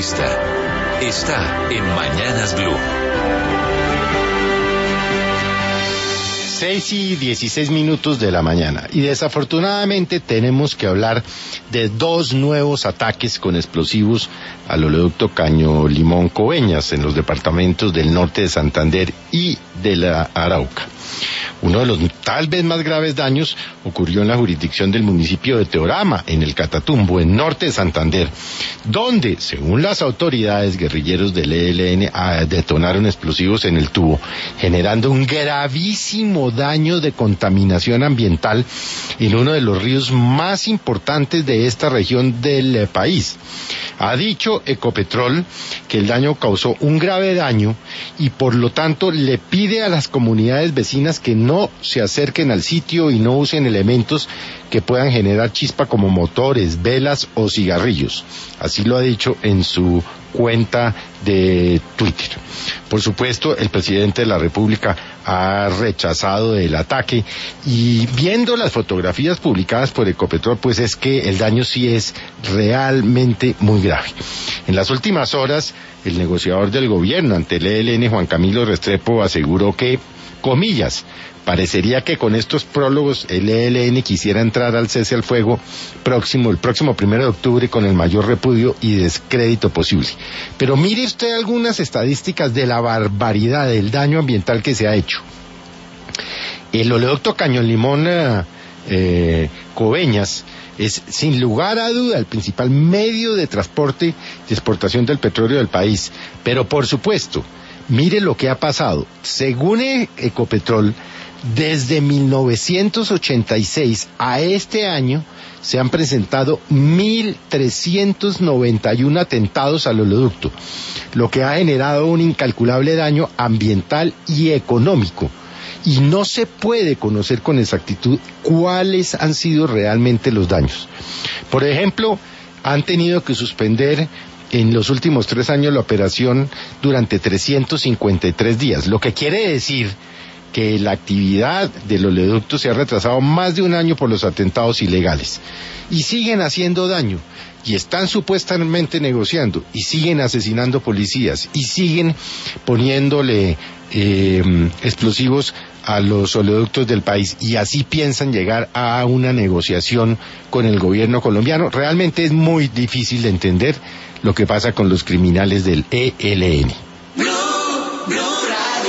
periodista está en Mañanas Blue. 6:16 de la mañana, y desafortunadamente tenemos que hablar de dos nuevos ataques con explosivos al oleoducto Caño Limón Coveñas en los departamentos del norte de Santander y de la Arauca. Uno de los tal vez más graves daños ocurrió en la jurisdicción del municipio de Teorama, en el Catatumbo, en norte de Santander, donde, según las autoridades, guerrilleros del ELN detonaron explosivos en el tubo, generando un gravísimo daño de contaminación ambiental en uno de los ríos más importantes de esta región del país. Ha dicho Ecopetrol que el daño causó un grave daño y por lo tanto le pide a las comunidades vecinas que no se acerquen al sitio y no usen elementos que puedan generar chispa como motores, velas o cigarrillos. Así lo ha dicho en su cuenta de Twitter. Por supuesto, el presidente de la República ha rechazado el ataque, y viendo las fotografías publicadas por Ecopetrol, pues es que el daño sí es realmente muy grave. En las últimas horas, el negociador del gobierno ante el ELN, Juan Camilo Restrepo, aseguró que, comillas, parecería que con estos prólogos el ELN quisiera entrar al cese al fuego el próximo 1 de octubre con el mayor repudio y descrédito posible. Pero mire usted algunas estadísticas de la barbaridad del daño ambiental que se ha hecho. El oleoducto Caño Limón Coveñas es sin lugar a duda el principal medio de transporte y exportación del petróleo del país. Pero por supuesto, mire lo que ha pasado. Según Ecopetrol, desde 1986 a este año se han presentado 1.391 atentados al oleoducto, lo que ha generado un incalculable daño ambiental y económico. Y no se puede conocer con exactitud cuáles han sido realmente los daños. Por ejemplo, han tenido que suspender en los últimos 3 años la operación durante 353 días, lo que quiere decir que la actividad del oleoducto se ha retrasado más de un año por los atentados ilegales. Y siguen haciendo daño, y están supuestamente negociando, y siguen asesinando policías, y siguen poniéndole explosivos a los oleoductos del país, y así piensan llegar a una negociación con el gobierno colombiano. Realmente es muy difícil de entender lo que pasa con los criminales del ELN.